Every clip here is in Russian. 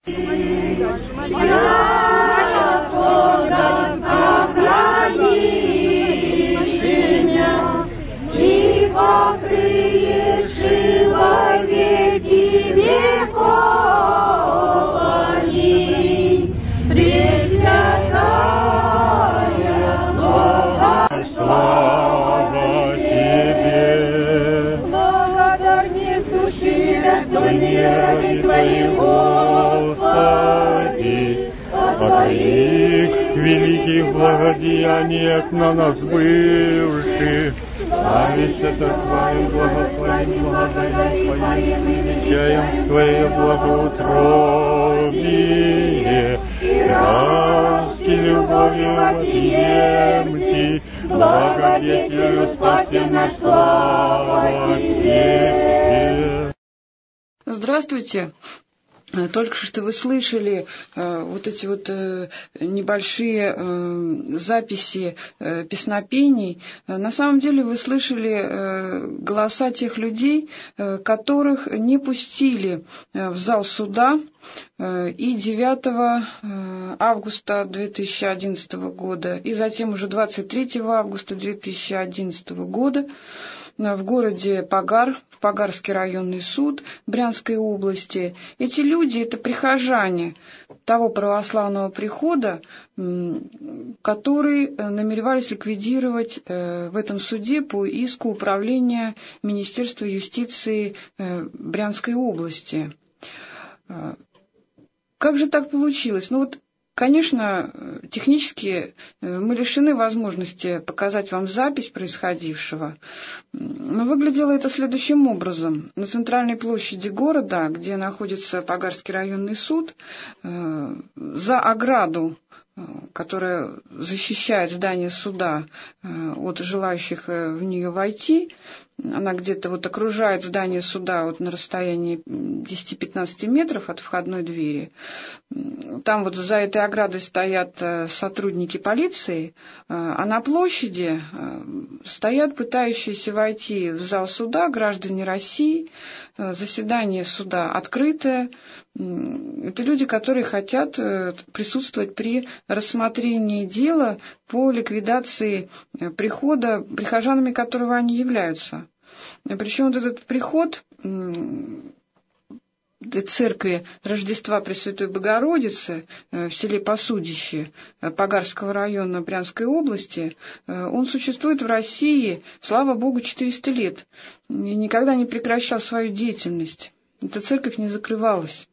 Великих благодеяниях на нас бывших, славися Твоим благословением, благоданием Твоим, величаем Твое благоутробие, краски любовью отъемки, благодетелю спаси наш, слава Тебе. Здравствуйте. Только что вы слышали вот эти вот небольшие записи песнопений. На самом деле вы слышали голоса тех людей, которых не пустили в зал суда и 9 августа 2011 года, и затем уже 23 августа 2011 года в городе Пагар, в Пагарский районный суд Брянской области. Эти люди – это прихожане того православного прихода, который намеревались ликвидировать в этом суде по иску управления Министерства юстиции Брянской области. Как же так получилось? Конечно, технически мы лишены возможности показать вам запись происходившего, но выглядело это следующим образом. На центральной площади города, где находится Пагарский районный суд, за ограду, которая защищает здание суда от желающих в нее войти, она где-то окружает здание суда на расстоянии 10-15 метров от входной двери. Там за этой оградой стоят сотрудники полиции, а на площади стоят пытающиеся войти в зал суда граждане России. Заседание суда открытое. Это люди, которые хотят присутствовать при рассмотрении дела по ликвидации прихода, прихожанами которого они являются. Причем этот приход церкви Рождества Пресвятой Богородицы в селе Посудище Пагарского района Брянской области, он существует в России, слава Богу, 400 лет и никогда не прекращал свою деятельность. Эта церковь не закрывалась.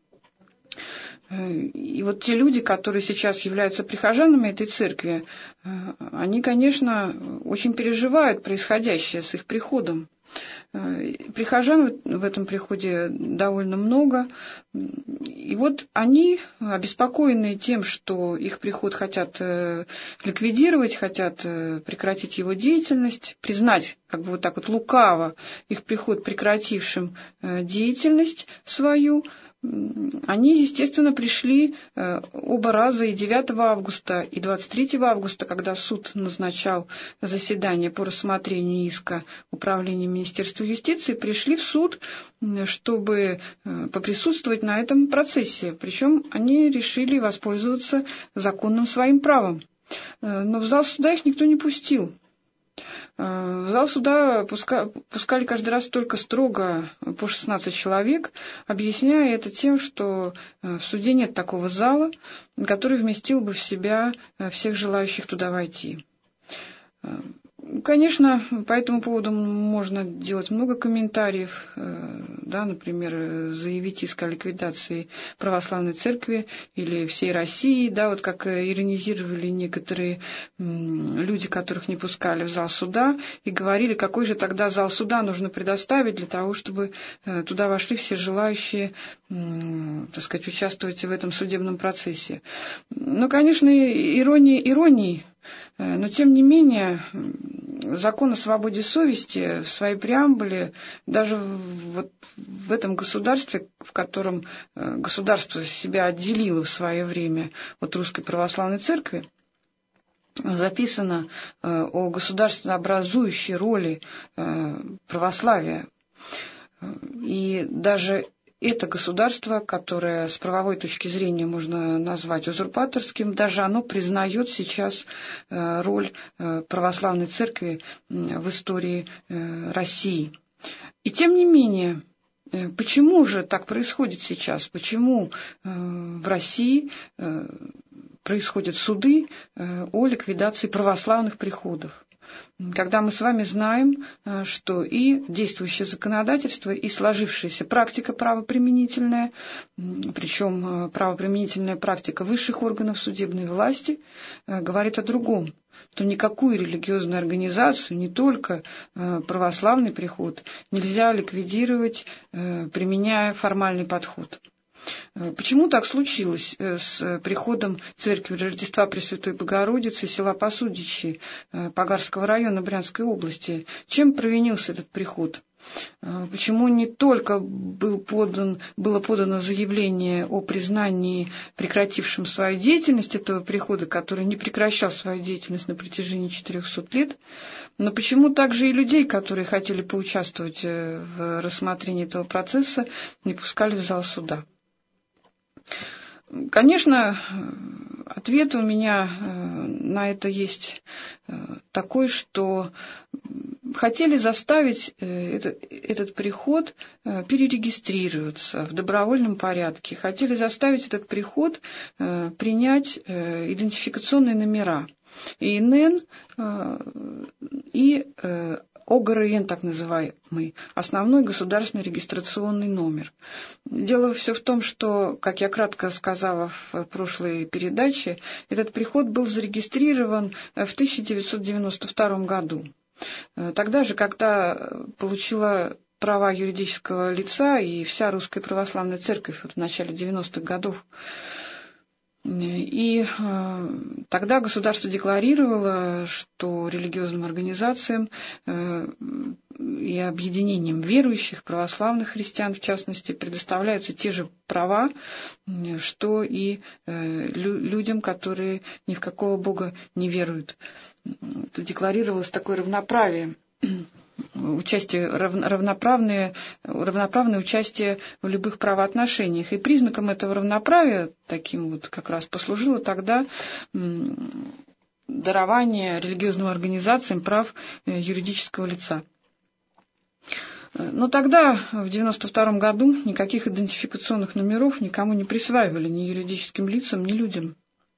И те люди, которые сейчас являются прихожанами этой церкви, они, конечно, очень переживают происходящее с их приходом. Прихожан в этом приходе довольно много. И они, обеспокоенные тем, что их приход хотят ликвидировать, хотят прекратить его деятельность, признать лукаво их приход прекратившим деятельность свою, они, естественно, пришли оба раза, и 9 августа, и 23 августа, когда суд назначал заседание по рассмотрению иска управления Министерства юстиции, пришли в суд, чтобы поприсутствовать на этом процессе. Причем они решили воспользоваться законным своим правом. Но в зал суда их никто не пустил. В зал суда пускали каждый раз только строго по 16 человек, объясняя это тем, что в суде нет такого зала, который вместил бы в себя всех желающих туда войти. Конечно, по этому поводу можно делать много комментариев, например, заявить иск о ликвидации православной церкви или всей России, как иронизировали некоторые люди, которых не пускали в зал суда, и говорили, какой же тогда зал суда нужно предоставить для того, чтобы туда вошли все желающие, участвовать в этом судебном процессе. Конечно, ирония иронией, но тем не менее закон о свободе совести в своей преамбуле даже в этом государстве, в котором государство себя отделило в свое время от Русской Православной Церкви, записано о государственнообразующей роли православия. И даже это государство, которое с правовой точки зрения можно назвать узурпаторским, даже оно признает сейчас роль православной церкви в истории России. И тем не менее, почему же так происходит сейчас? Почему в России происходят суды о ликвидации православных приходов? Когда мы с вами знаем, что и действующее законодательство, и сложившаяся практика правоприменительная, причем правоприменительная практика высших органов судебной власти, говорит о другом, что никакую религиозную организацию, не только православный приход, нельзя ликвидировать, применяя формальный подход. Почему так случилось с приходом церкви Рождества Пресвятой Богородицы села Посудичи Погарского района Брянской области? Чем провинился этот приход? Почему не только было подано заявление о признании прекратившим свою деятельность этого прихода, который не прекращал свою деятельность на протяжении 400 лет, но почему также и людей, которые хотели поучаствовать в рассмотрении этого процесса, не пускали в зал суда? Конечно, ответ у меня на это есть такой, что хотели заставить этот приход перерегистрироваться в добровольном порядке, хотели заставить этот приход принять идентификационные номера ИНН и ОГРН, так называемый, основной государственный регистрационный номер. Дело все в том, что, как я кратко сказала в прошлой передаче, этот приход был зарегистрирован в 1992 году. Тогда же, когда получила права юридического лица и вся Русская Православная Церковь в начале 90-х годов. И тогда государство декларировало, что религиозным организациям и объединениям верующих, православных христиан в частности, предоставляются те же права, что и людям, которые ни в какого Бога не веруют. Это декларировалось такое равноправие. Равноправное участие в любых правоотношениях. И признаком этого равноправия, таким вот как раз послужило тогда дарование религиозным организациям прав юридического лица. Но тогда, в 1992 году, никаких идентификационных номеров никому не присваивали, ни юридическим лицам, ни людям.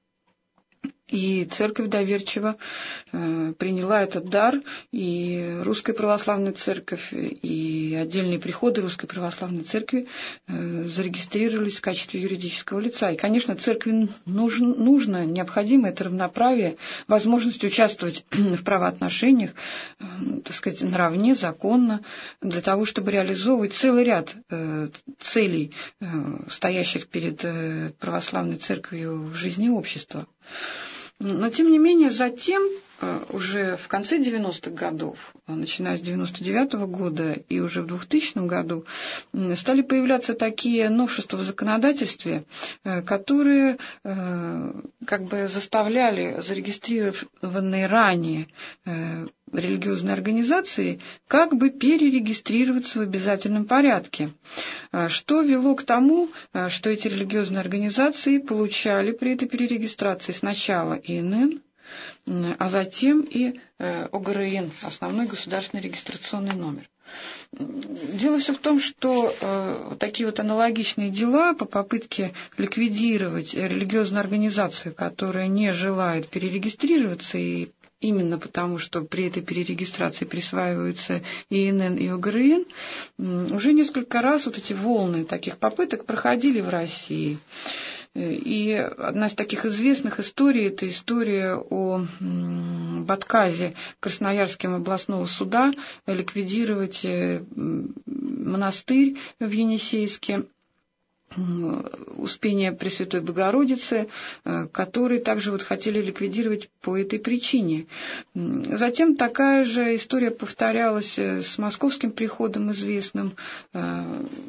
И церковь доверчиво приняла этот дар, и Русская Православная Церковь, и отдельные приходы Русской Православной Церкви зарегистрировались в качестве юридического лица. И, конечно, церкви нужно, необходимо это равноправие, возможность участвовать в правоотношениях, так сказать, наравне, законно, для того, чтобы реализовывать целый ряд целей, стоящих перед православной церковью в жизни общества. Но, тем не менее, затем, уже в конце 90-х годов, начиная с 99-го года и уже в 2000 году, стали появляться такие новшества в законодательстве, которые как бы заставляли зарегистрированные ранее религиозные организации как бы перерегистрироваться в обязательном порядке, что вело к тому, что эти религиозные организации получали при этой перерегистрации сначала ИНН, а затем и ОГРН, основной государственный регистрационный номер. Дело все в том, что такие вот аналогичные дела по попытке ликвидировать религиозную организацию, которая не желает перерегистрироваться, и именно потому, что при этой перерегистрации присваиваются и ИНН, и ОГРН, уже несколько раз вот эти волны таких попыток проходили в России. И одна из таких известных историй – это история об отказе Красноярским областного суда ликвидировать монастырь в Енисейске, Успения Пресвятой Богородицы, который также вот хотели ликвидировать по этой причине. Затем такая же история повторялась с московским приходом известным.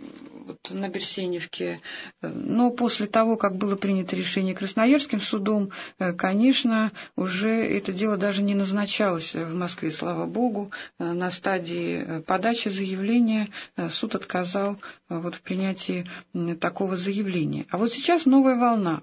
на Берсеневке. Но после того, как было принято решение Красноярским судом, конечно, уже это дело даже не назначалось в Москве, слава богу. На стадии подачи заявления суд отказал в принятии такого заявления. А вот сейчас новая волна.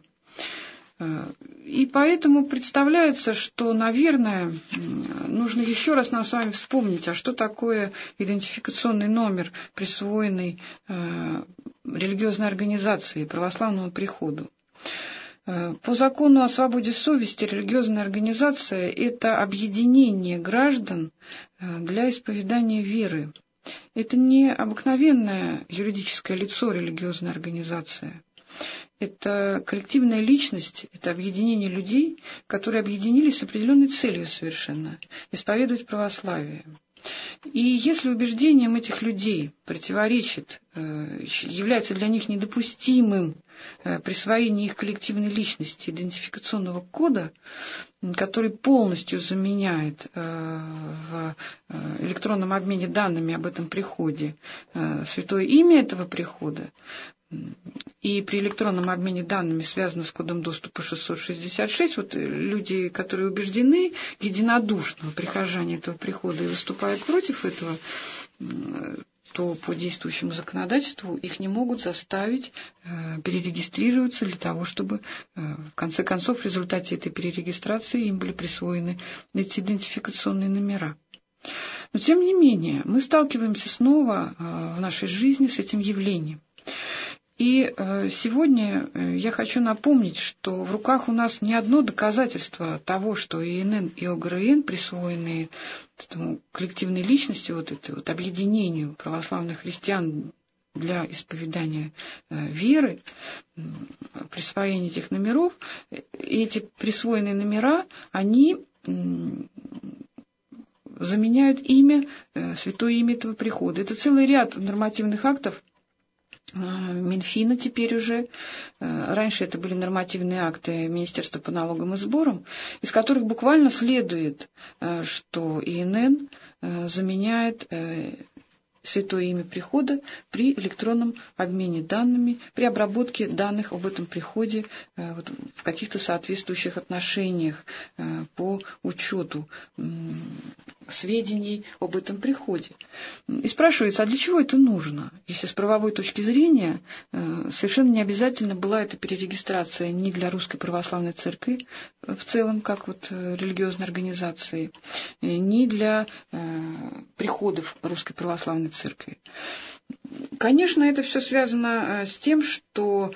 И поэтому представляется, что, наверное, нужно еще раз нам с вами вспомнить, а что такое идентификационный номер, присвоенный религиозной организации, православному приходу. По закону о свободе совести религиозная организация – это объединение граждан для исповедания веры. Это не обыкновенное юридическое лицо религиозная организация. Это коллективная личность, это объединение людей, которые объединились с определенной целью совершенно – исповедовать православие. И если убеждением этих людей противоречит, является для них недопустимым присвоение их коллективной личности идентификационного кода, который полностью заменяет в электронном обмене данными об этом приходе святое имя этого прихода, и при электронном обмене данными связано с кодом доступа 666, вот люди, которые убеждены единодушно, прихожане этого прихода, и выступают против этого, то по действующему законодательству их не могут заставить перерегистрироваться для того, чтобы в конце концов в результате этой перерегистрации им были присвоены эти идентификационные номера. Но тем не менее мы сталкиваемся снова в нашей жизни с этим явлением. И сегодня я хочу напомнить, что в руках у нас не одно доказательство того, что ИНН и ОГРН, присвоенные этому коллективной личности, вот это вот объединению православных христиан для исповедания веры, присвоение этих номеров, эти присвоенные номера, они заменяют имя, святое имя этого прихода. Это целый ряд нормативных актов Минфина теперь уже. Раньше это были нормативные акты Министерства по налогам и сборам, из которых буквально следует, что ИНН заменяет святое имя прихода при электронном обмене данными, при обработке данных об этом приходе в каких-то соответствующих отношениях по учету сведений об этом приходе. И спрашивается, а для чего это нужно? Если с правовой точки зрения совершенно не обязательно была эта перерегистрация ни для Русской Православной Церкви в целом, как религиозной организации, ни для приходов Русской Православной Церкви. Конечно, это все связано с тем, что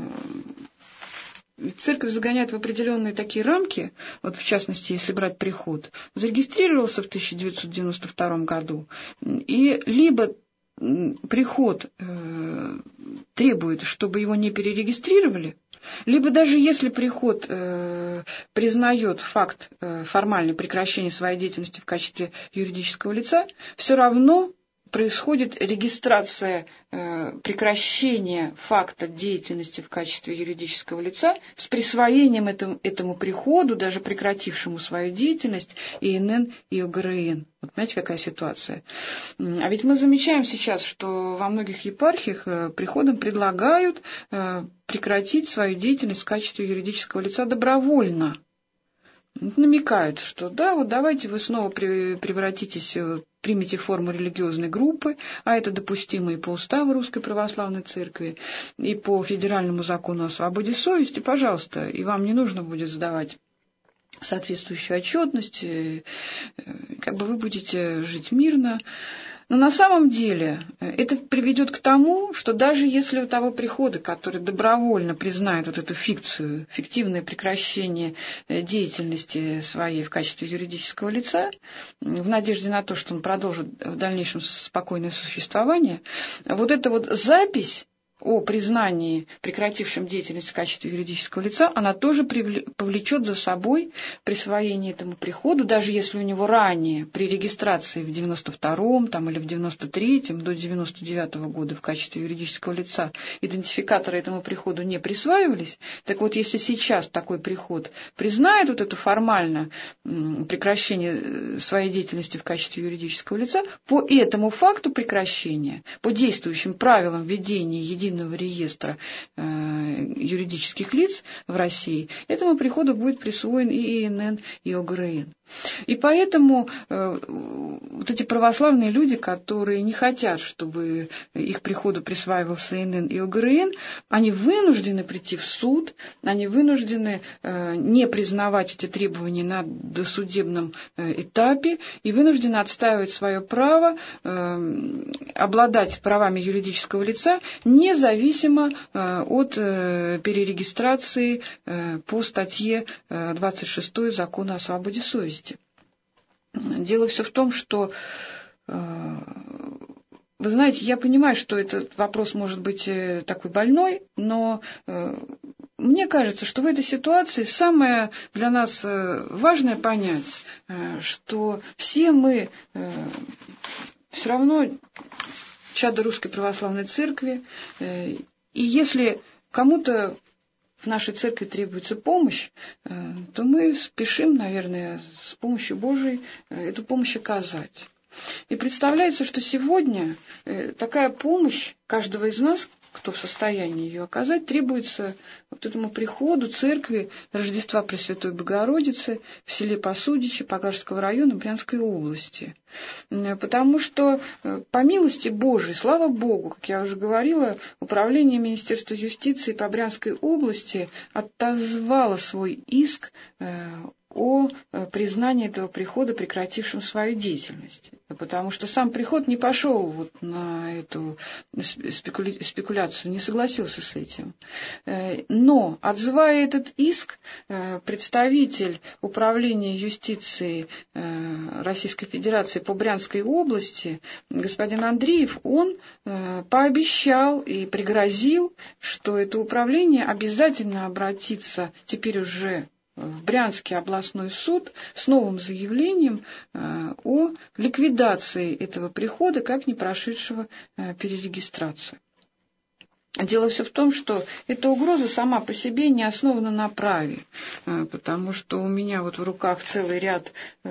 церковь загоняет в определенные такие рамки, вот в частности, если брать приход, зарегистрировался в 1992 году, и либо приход требует, чтобы его не перерегистрировали, либо даже если приход признает факт формального прекращения своей деятельности в качестве юридического лица, все равно происходит регистрация прекращения факта деятельности в качестве юридического лица с присвоением этому приходу, даже прекратившему свою деятельность, ИНН и ОГРН. Вот понимаете, какая ситуация? А ведь мы замечаем сейчас, что во многих епархиях приходам предлагают прекратить свою деятельность в качестве юридического лица добровольно. Намекают, что да, вот давайте вы снова превратитесь, примите форму религиозной группы, а это допустимо и по уставу Русской Православной Церкви, и по федеральному закону о свободе совести, пожалуйста, и вам не нужно будет сдавать соответствующую отчетность, вы будете жить мирно. Но на самом деле это приведет к тому, что даже если у того прихода, который добровольно признает вот эту фикцию, фиктивное прекращение деятельности своей в качестве юридического лица, в надежде на то, что он продолжит в дальнейшем спокойное существование, вот эта вот запись о признании прекратившим деятельность в качестве юридического лица, она тоже повлечет за собой присвоение этому приходу, даже если у него ранее при регистрации в 92-м там, или в 93-м до 99-го года в качестве юридического лица идентификаторы этому приходу не присваивались. Так вот, если сейчас такой приход признает вот это формально прекращение своей деятельности в качестве юридического лица, по этому факту прекращения, по действующим правилам ведения единого реестра юридических лиц в России, этому приходу будет присвоен и ИНН, и ОГРН. И поэтому вот эти православные люди, которые не хотят, чтобы их приходу присваивался ИНН и ОГРН, они вынуждены прийти в суд, они вынуждены не признавать эти требования на досудебном этапе и вынуждены отстаивать свое право обладать правами юридического лица независимо от перерегистрации по статье 26 Закона о свободе совести. Дело все в том, что, вы знаете, я понимаю, что этот вопрос может быть такой больной, но мне кажется, что в этой ситуации самое для нас важное понять, что все мы все равно чада Русской Православной Церкви, и если кому-то в нашей церкви требуется помощь, то мы спешим, наверное, с помощью Божией эту помощь оказать. И представляется, что сегодня такая помощь каждого из нас, кто в состоянии ее оказать, требуется вот этому приходу церкви Рождества Пресвятой Богородицы в селе Посудичи Пожарского района Брянской области. Потому что, по милости Божией, слава Богу, как я уже говорила, управление Министерства юстиции по Брянской области отозвало свой иск о признании этого прихода прекратившим свою деятельность. Потому что сам приход не пошел вот на эту спекуляцию, не согласился с этим. Но, отзывая этот иск, представитель управления юстиции Российской Федерации по Брянской области, господин Андреев, он пообещал и пригрозил, что это управление обязательно обратится теперь уже в Брянский областной суд с новым заявлением о ликвидации этого прихода как не прошедшего перерегистрацию. Дело все в том, что эта угроза сама по себе не основана на праве, потому что у меня вот в руках целый ряд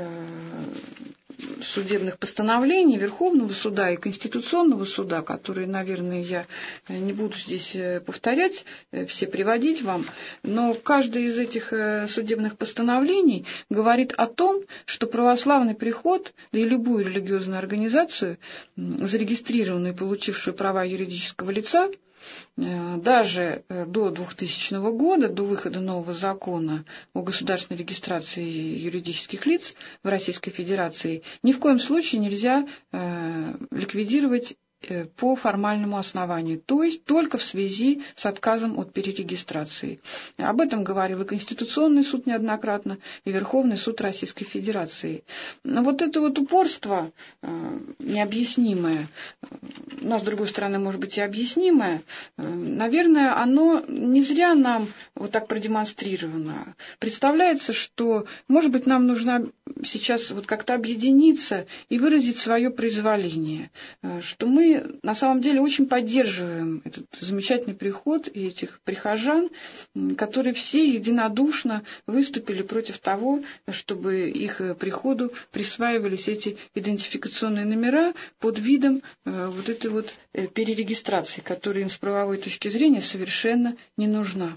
судебных постановлений Верховного суда и Конституционного суда, которые, наверное, я не буду здесь повторять, все приводить вам, но каждое из этих судебных постановлений говорит о том, что православный приход или любую религиозную организацию, зарегистрированную и получившую права юридического лица, даже до 2000 года, до выхода нового закона о государственной регистрации юридических лиц в Российской Федерации, ни в коем случае нельзя ликвидировать по формальному основанию, то есть только в связи с отказом от перерегистрации. Об этом говорил и Конституционный суд неоднократно, и Верховный суд Российской Федерации. Но вот это вот упорство необъяснимое, но, с другой стороны, может быть, и объяснимое, наверное, оно не зря нам вот так продемонстрировано. Представляется, что, может быть, нам нужно сейчас вот как-то объединиться и выразить свое произволение, что мы на самом деле очень поддерживаем этот замечательный приход и этих прихожан, которые все единодушно выступили против того, чтобы их приходу присваивались эти идентификационные номера под видом вот этой вот перерегистрации, которая им с правовой точки зрения совершенно не нужна.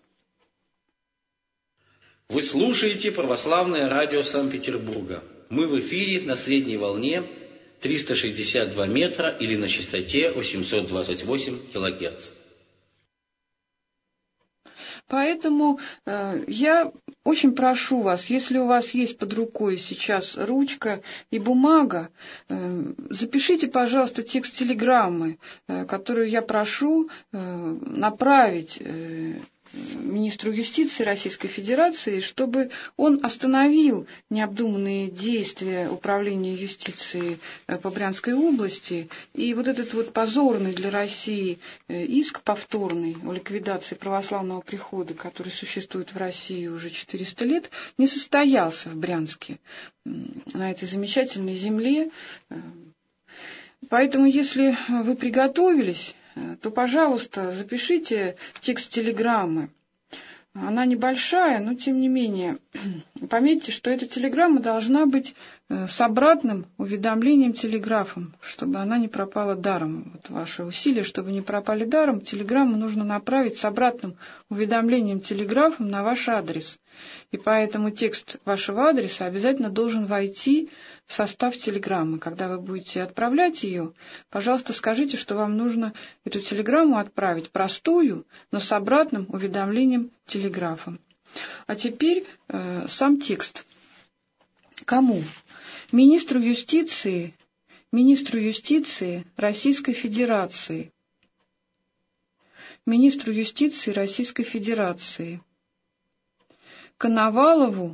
Вы слушаете Православное радио Санкт-Петербурга. Мы в эфире на средней волне 362 метра или на частоте 828 килогерц. Поэтому я очень прошу вас, если у вас есть под рукой сейчас ручка и бумага, запишите, пожалуйста, текст телеграммы, которую я прошу направить министру юстиции Российской Федерации, чтобы он остановил необдуманные действия Управления юстиции по Брянской области. И вот этот вот позорный для России иск повторный о ликвидации православного прихода, который существует в России уже 400 лет, не состоялся в Брянске, на этой замечательной земле. Поэтому, если вы приготовились, то, пожалуйста, запишите текст телеграммы. Она небольшая, но тем не менее, пометьте, что эта телеграмма должна быть с обратным уведомлением телеграфом, чтобы она не пропала даром. Вот ваши усилия, чтобы не пропали даром, телеграмму нужно направить с обратным уведомлением телеграфом на ваш адрес. И поэтому текст вашего адреса обязательно должен войти в состав телеграммы. Когда вы будете отправлять ее, пожалуйста, скажите, что вам нужно эту телеграмму отправить простую, но с обратным уведомлением телеграфом. А теперь сам текст. Кому? Министру юстиции Российской Федерации. Министру юстиции Российской Федерации. Коновалову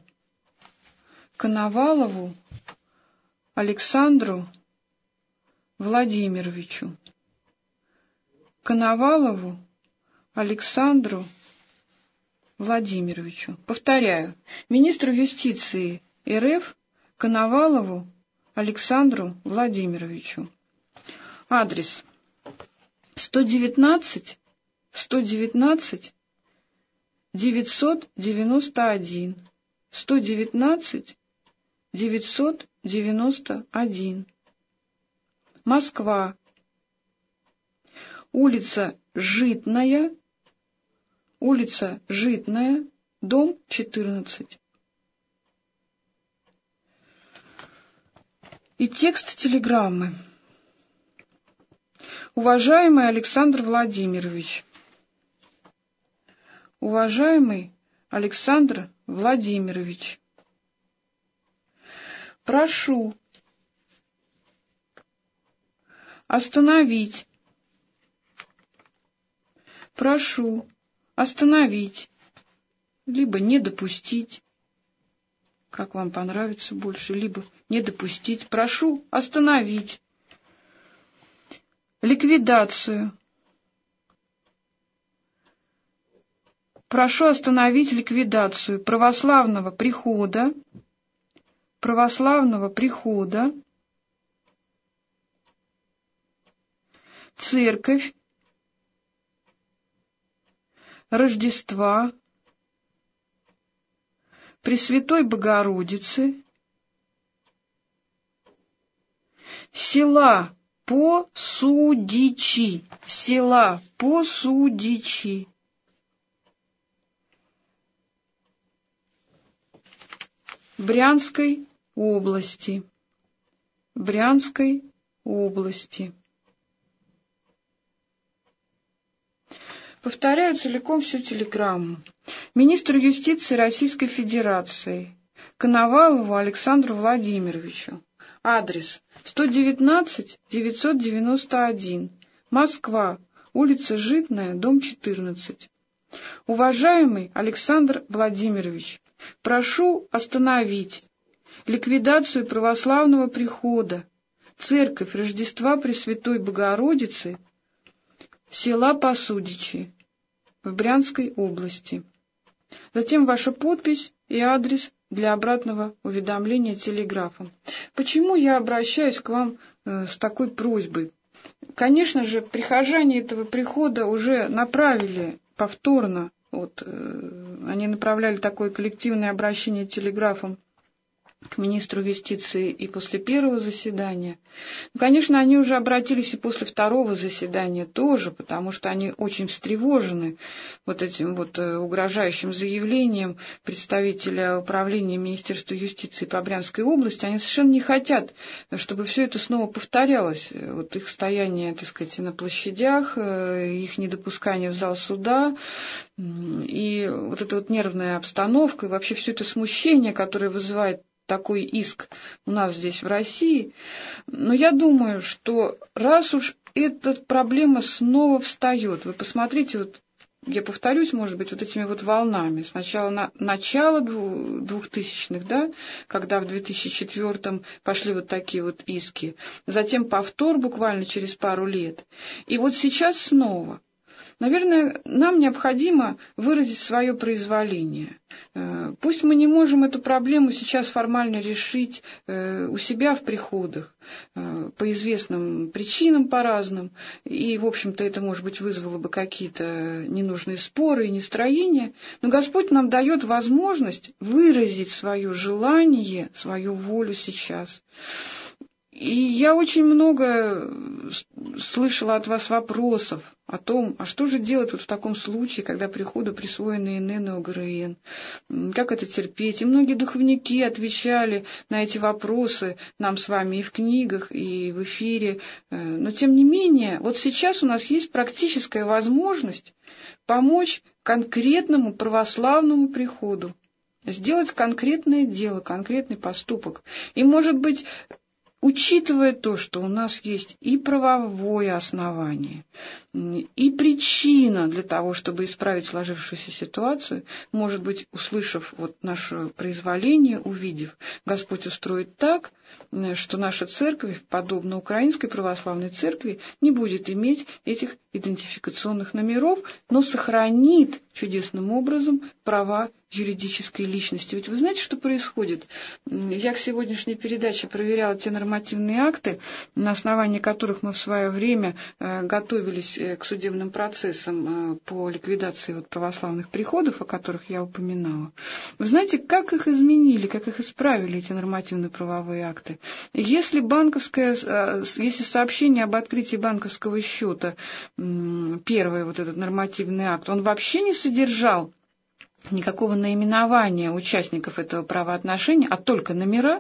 Александру Владимировичу. Коновалову Александру Владимировичу. Повторяю. Министру юстиции РФ Коновалову Александру Владимировичу. Адрес 119 991. 119 991. Москва. Улица Житная, дом 14. И текст телеграммы. Уважаемый Александр Владимирович, уважаемый Александр Владимирович, прошу остановить, либо не допустить, как вам понравится больше, либо не допустить, прошу остановить ликвидацию. Прошу остановить ликвидацию православного прихода, церковь Рождества Пресвятой Богородицы, села Посудичи, Брянской области. Повторяю целиком всю телеграмму. Министру юстиции Российской Федерации Коновалову Александру Владимировичу. Адрес 119 991. Москва. Улица Житная, дом 14. Уважаемый Александр Владимирович, прошу остановить ликвидацию православного прихода, церковь Рождества Пресвятой Богородицы, села Посудичи в Брянской области. Затем ваша подпись и адрес для обратного уведомления телеграфом. Почему я обращаюсь к вам с такой просьбой? Конечно же, прихожане этого прихода уже направили повторно, они направляли такое коллективное обращение телеграфом к министру юстиции и после первого заседания. Конечно, они уже обратились и после второго заседания тоже, потому что они очень встревожены этим угрожающим заявлением представителя управления Министерства юстиции по Брянской области. Они совершенно не хотят, чтобы все это снова повторялось. Их стояние, так сказать, на площадях, их недопускание в зал суда. И и вот эта вот нервная обстановка, и вообще все это смущение, которое вызывает такой иск у нас здесь в России. Но я думаю, что раз уж эта проблема снова встает, вы посмотрите, вот я повторюсь, может быть, вот этими вот волнами. Сначала начало 2000-х, да, когда в 2004-м пошли вот такие вот иски. Затем повтор буквально через пару лет. И вот сейчас снова. Наверное, нам необходимо выразить свое произволение. Пусть мы не можем эту проблему сейчас формально решить у себя в приходах по известным причинам, по разным, и, в общем-то, это, может быть, вызвало бы какие-то ненужные споры и нестроения, но Господь нам дает возможность выразить свое желание, свою волю сейчас. И я очень много слышала от вас вопросов о том, а что же делать вот в таком случае, когда приходу присвоены ИНН и ОГРН, как это терпеть. И многие духовники отвечали на эти вопросы нам с вами и в книгах, и в эфире. Но тем не менее, вот сейчас у нас есть практическая возможность помочь конкретному православному приходу, сделать конкретное дело, конкретный поступок. И, может быть, учитывая то, что у нас есть и правовое основание, и причина для того, чтобы исправить сложившуюся ситуацию, может быть, услышав вот наше произволение, увидев, Господь устроит так, что наша церковь, подобно Украинской православной церкви, не будет иметь этих идентификационных номеров, но сохранит чудесным образом права юридической личности. Ведь вы знаете, что происходит? Я к сегодняшней передаче проверяла те нормативные акты, на основании которых мы в свое время готовились к судебным процессам по ликвидации вот православных приходов, о которых я упоминала. Вы знаете, как их изменили, как их исправили, эти нормативно-правовые акты? Если сообщение об открытии банковского счета, первый вот этот нормативный акт, он вообще не содержал никакого наименования участников этого правоотношения, а только номера,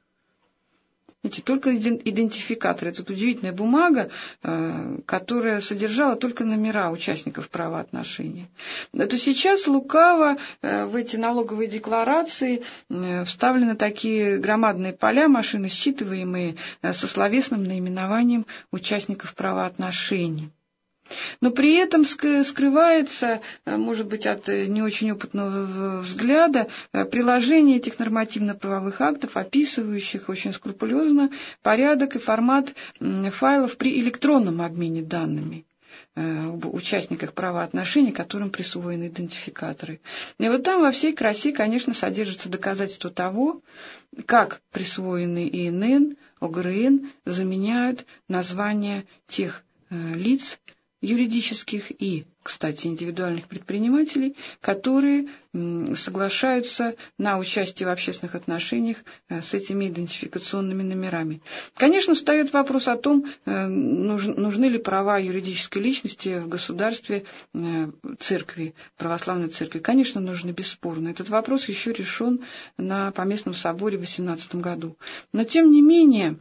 только идентификаторы. Это удивительная бумага, которая содержала только номера участников правоотношения. То сейчас лукаво в эти налоговые декларации вставлены такие громадные поля, машины считываемые со словесным наименованием участников правоотношений. Но при этом скрывается, может быть, от не очень опытного взгляда, приложение этих нормативно-правовых актов, описывающих очень скрупулезно порядок и формат файлов при электронном обмене данными об участниках правоотношений, которым присвоены идентификаторы. И вот там во всей красе, конечно, содержится доказательство того, как присвоенные ИНН, ОГРН заменяют названия тех лиц, юридических и, кстати, индивидуальных предпринимателей, которые соглашаются на участие в общественных отношениях с этими идентификационными номерами. Конечно, встает вопрос о том, нужны ли права юридической личности в государстве, церкви, православной церкви. Конечно, нужны, бесспорно. Этот вопрос еще решен на Поместном соборе в 2018 году. Но, тем не менее,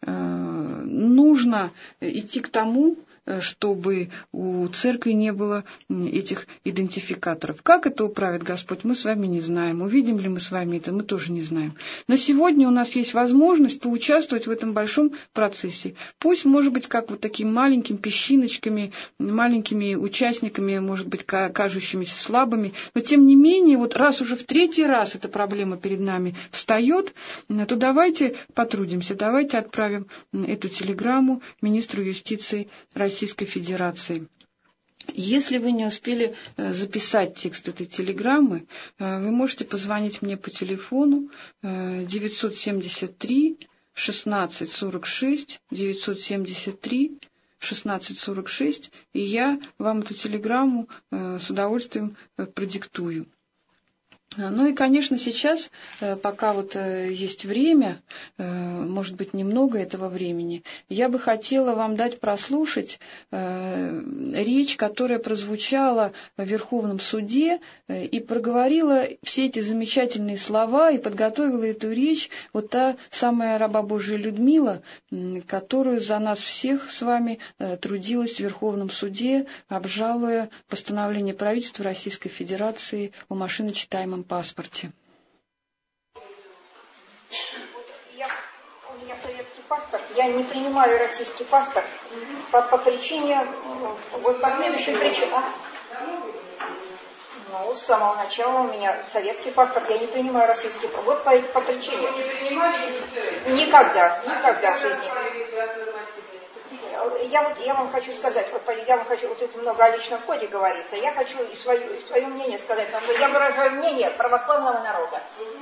нужно идти к тому, чтобы у церкви не было этих идентификаторов. Как это управит Господь, мы с вами не знаем. Увидим ли мы с вами это, мы тоже не знаем. Но сегодня у нас есть возможность поучаствовать в этом большом процессе. Пусть, может быть, как вот такими маленькими песчиночками, маленькими участниками, может быть, кажущимися слабыми, но тем не менее, вот раз уже в третий раз эта проблема перед нами встает, то давайте потрудимся, давайте отправим эту телеграмму министру юстиции Российской Федерации. Если вы не успели записать текст этой телеграммы, вы можете позвонить мне по телефону 973 1646, 973 1646, и я вам эту телеграмму с удовольствием продиктую. Ну и, конечно, сейчас, пока вот есть время, может быть, немного этого времени, я бы хотела вам дать прослушать речь, которая прозвучала в Верховном суде, и проговорила все эти замечательные слова, и подготовила эту речь вот та самая раба Божия Людмила, которую за нас всех с вами трудилась в Верховном суде, обжалуя постановление правительства Российской Федерации о машиночитаемом паспорте. У меня советский паспорт, я не принимаю российский паспорт по причине, вот по следующим причинам. Ну, с самого начала у меня советский паспорт, я не принимаю российский паспорт. Вот по причине. Вы не принимали никогда в жизни. Я вам хочу сказать, вот это много о личном коде говорится, я хочу и свое мнение сказать, потому что я выражаю мнение православного народа.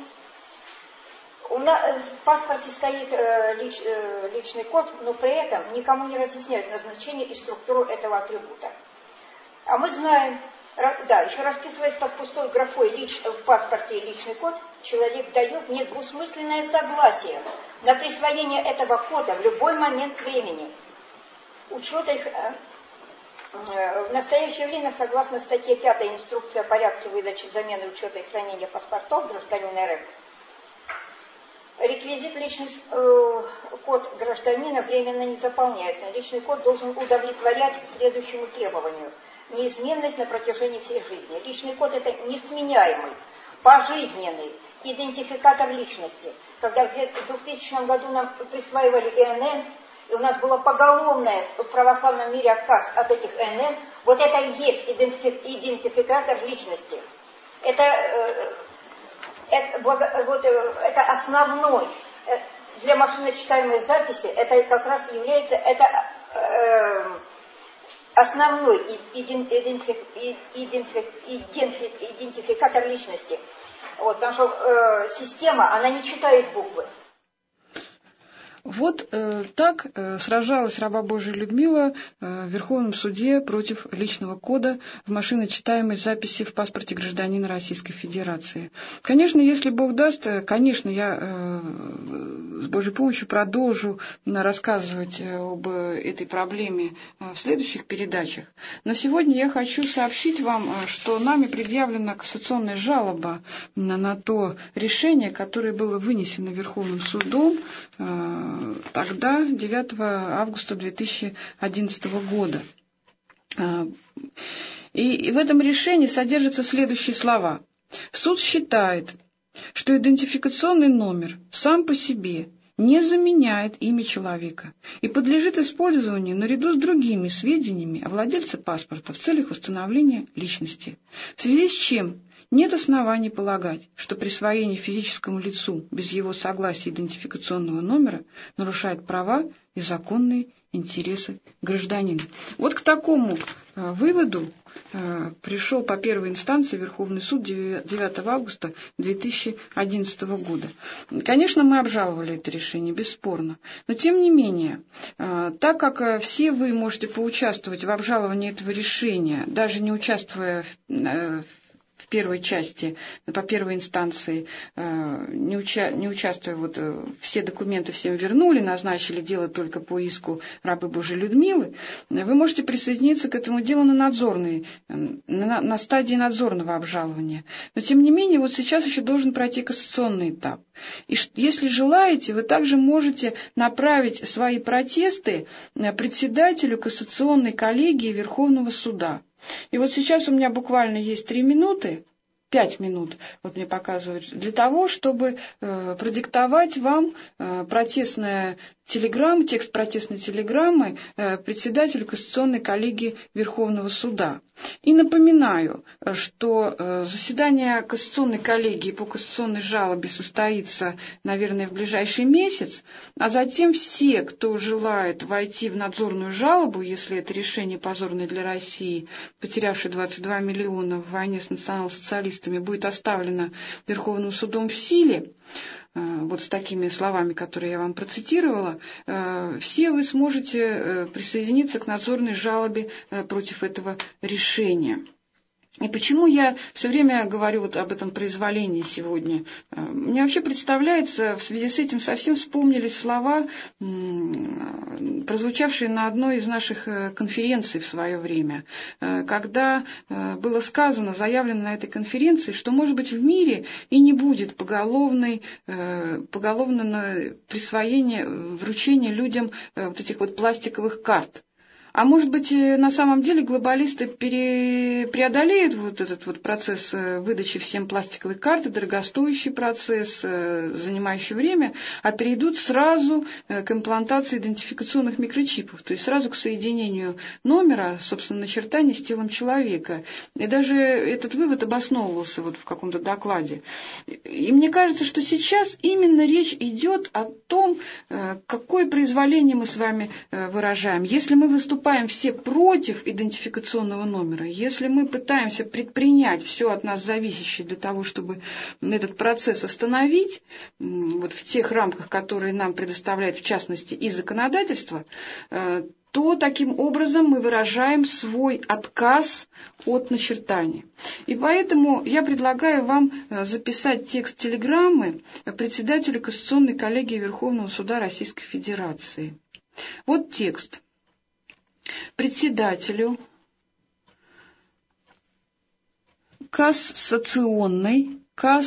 У нас в паспорте стоит личный код, но при этом никому не разъясняют назначение и структуру этого атрибута. А мы знаем, да, еще расписываясь под пустой графой в паспорте личный код, человек дает недвусмысленное согласие на присвоение этого кода в любой момент времени. Учета их в настоящее время, согласно статье 5 инструкции о порядке выдачи, замены, учета и хранения паспортов гражданина РФ, реквизит личный код гражданина временно не заполняется. Личный код должен удовлетворять следующему требованию: неизменность на протяжении всей жизни. Личный код — это несменяемый, пожизненный идентификатор личности. Когда в 2000 году нам присваивали ИНН, и у нас было поголовное в православном мире отказ от этих ИНН, вот это и есть идентификатор личности. Это основной для машиночитаемой записи, это как раз является основной идентификатор личности. Вот, потому что система, она не читает буквы. Вот так сражалась раба Божия Людмила в Верховном суде против личного кода в машиночитаемой записи в паспорте гражданина Российской Федерации. Конечно, если Бог даст, конечно, я с Божьей помощью продолжу рассказывать об этой проблеме в следующих передачах. Но сегодня я хочу сообщить вам, что нами предъявлена кассационная жалоба на то решение, которое было вынесено Верховным судом тогда, 9 августа 2011 года. И в этом решении содержатся следующие слова. Суд считает, что идентификационный номер сам по себе не заменяет имя человека и подлежит использованию наряду с другими сведениями о владельце паспорта в целях установления личности, в связи с чем нет оснований полагать, что присвоение физическому лицу без его согласия идентификационного номера нарушает права и законные интересы гражданина. Вот к такому выводу пришел по первой инстанции Верховный суд 9 августа 2011 года. Конечно, мы обжаловали это решение, бесспорно. Но, тем не менее, так как все вы можете поучаствовать в обжаловании этого решения, даже не участвуя в первой части, по первой инстанции, не участвуя, вот, все документы всем вернули, назначили дело только по иску рабы Божией Людмилы, вы можете присоединиться к этому делу на стадии надзорного обжалования. Но, тем не менее, вот сейчас еще должен пройти кассационный этап. И если желаете, вы также можете направить свои протесты председателю кассационной коллегии Верховного суда. И вот сейчас у меня буквально есть 3 минуты, 5 минут, вот мне показывают, для того, чтобы продиктовать вам текст протестной телеграммы председателю кассационной коллегии Верховного суда. И напоминаю, что заседание кассационной коллегии по кассационной жалобе состоится, наверное, в ближайший месяц, а затем все, кто желает войти в надзорную жалобу, если это решение позорное для России, потерявшее 22 миллиона в войне с национал-социалистами, будет оставлено Верховным судом в силе, вот с такими словами, которые я вам процитировала, все вы сможете присоединиться к надзорной жалобе против этого решения. И почему я все время говорю вот об этом произволении сегодня? Мне вообще представляется, в связи с этим совсем вспомнились слова, прозвучавшие на одной из наших конференций в свое время, когда было сказано, заявлено на этой конференции, что, может быть, в мире и не будет поголовного присвоения, вручения людям вот этих вот пластиковых карт. А может быть, на самом деле глобалисты преодолеют вот этот вот процесс выдачи всем пластиковой карты, дорогостоящий процесс, занимающий время, а перейдут сразу к имплантации идентификационных микрочипов, то есть сразу к соединению номера, собственно, начертания с телом человека. И даже этот вывод обосновывался вот в каком-то докладе. И мне кажется, что сейчас именно речь идет о том, какое произволение мы с вами выражаем. Если мы выступаем все против идентификационного номера, если мы пытаемся предпринять все от нас зависящее для того, чтобы этот процесс остановить, вот в тех рамках, которые нам предоставляет, в частности, и законодательство, то таким образом мы выражаем свой отказ от начертания. И поэтому я предлагаю вам записать текст телеграммы председателю Кассационной коллегии Верховного суда Российской Федерации. Вот текст. Председателю кассационной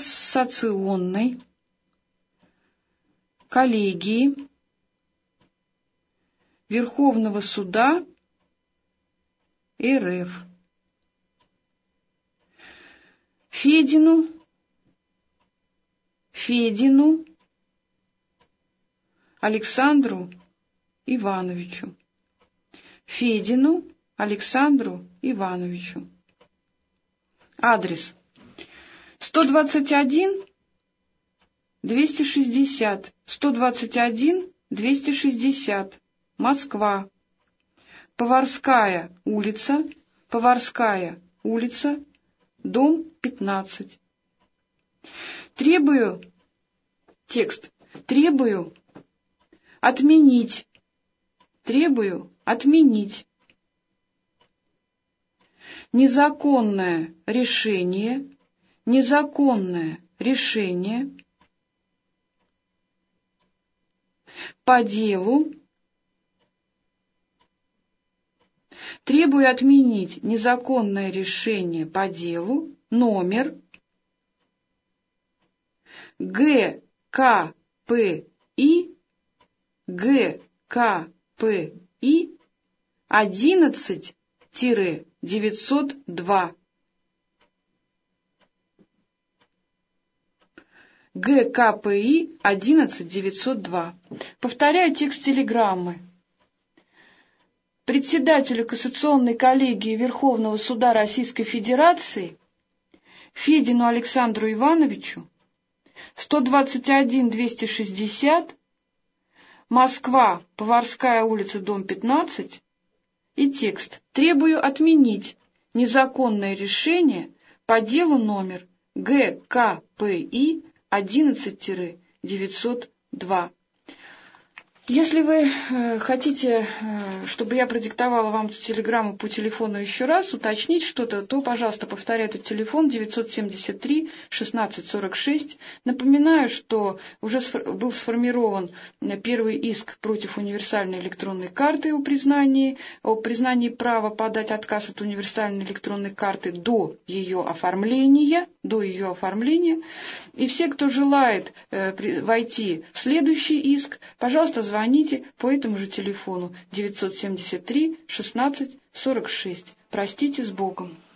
коллегии Верховного суда РФ Федину Александру Ивановичу. Федину Александру Ивановичу. Адрес 121-260, Москва. Поварская улица, дом 15. Требую отменить незаконное решение по делу. Требую отменить незаконное решение по делу номер ГКПИ 11-902. ГКПИ 11-902. Повторяю текст телеграммы. Председателю Кассационной коллегии Верховного суда Российской Федерации Федину Александру Ивановичу 121-260, Москва, Поварская улица, дом 15, и текст. Требую отменить незаконное решение по делу номер ГКПИ 11-902. Если вы хотите, чтобы я продиктовала вам эту телеграмму по телефону еще раз, уточнить что-то, то, пожалуйста, повторяйте телефон 973-1646. Напоминаю, что уже был сформирован первый иск против универсальной электронной карты о признании права подать отказ от универсальной электронной карты до ее оформления. И все, кто желает войти в следующий иск, пожалуйста, звоните по этому же телефону 973-1646. Простите, с Богом.